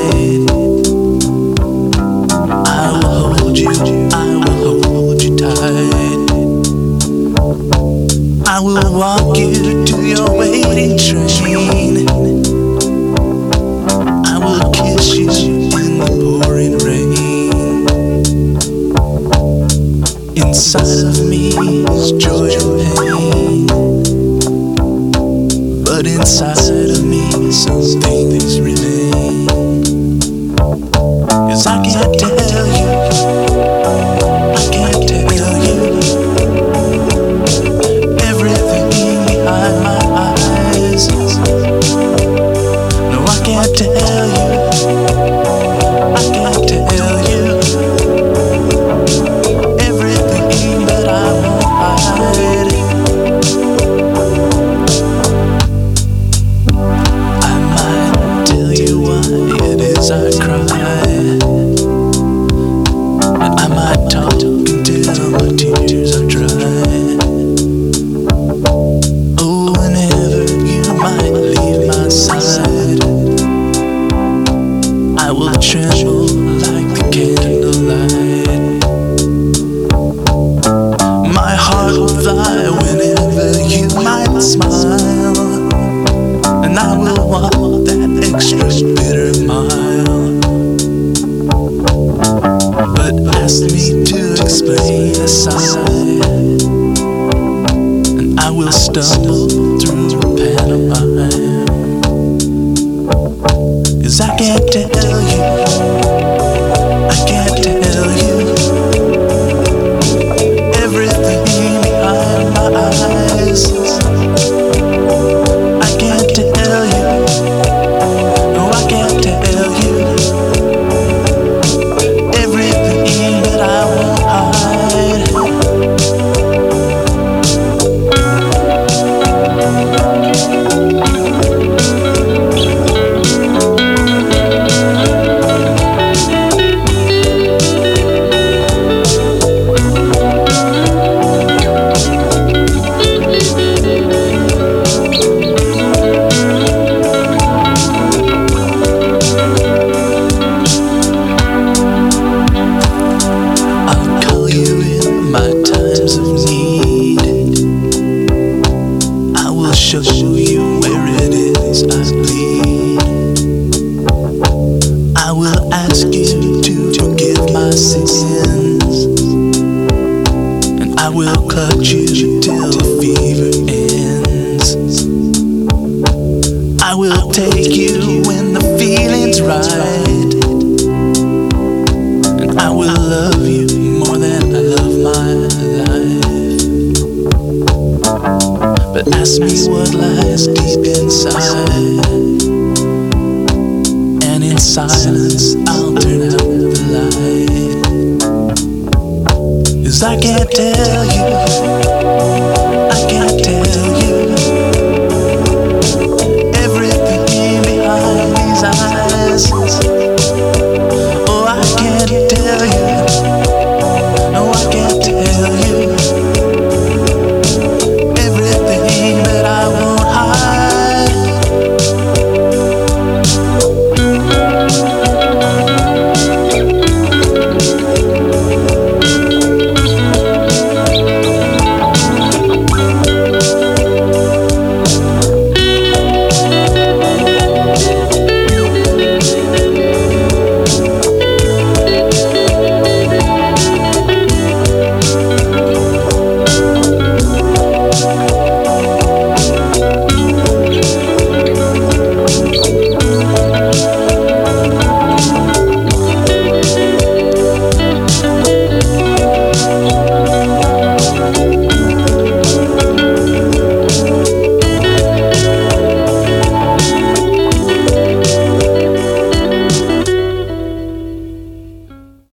night. I will hold you, I will hold you tight. I will walk you to your waiting train. I will kiss you in the pouring rain. Inside of me is joy and pain, but inside of me some things remain. 'Cause I can't tell you, I can't tell you everything behind my eyes. No, I can't tell you, I can't tell you everything that I won't hide. I might tell you why it is I cry, and I might talk until my tears are dry. Oh, whenever you might leave my side, I will tremble like the candlelight. My heart will fly whenever you might smile, and I will walk that extra bitter mile. But ask me to explain a sigh, and I will stumble through pantomime. 'Cause I can't tell you, I can't tell you everything behind my eyes. I can't tell you, no, I can't tell you everything that I won't hide. I'll call you in my times of need. I will show you where it is I bleed. I will ask you to forgive my sins, and I will clutch you till the fever ends. I will take you when the feeling's right, and I will love you more than I love my life. But ask me what lies deep inside, and in silence I'll turn out the light. 'Cause I can't tell you,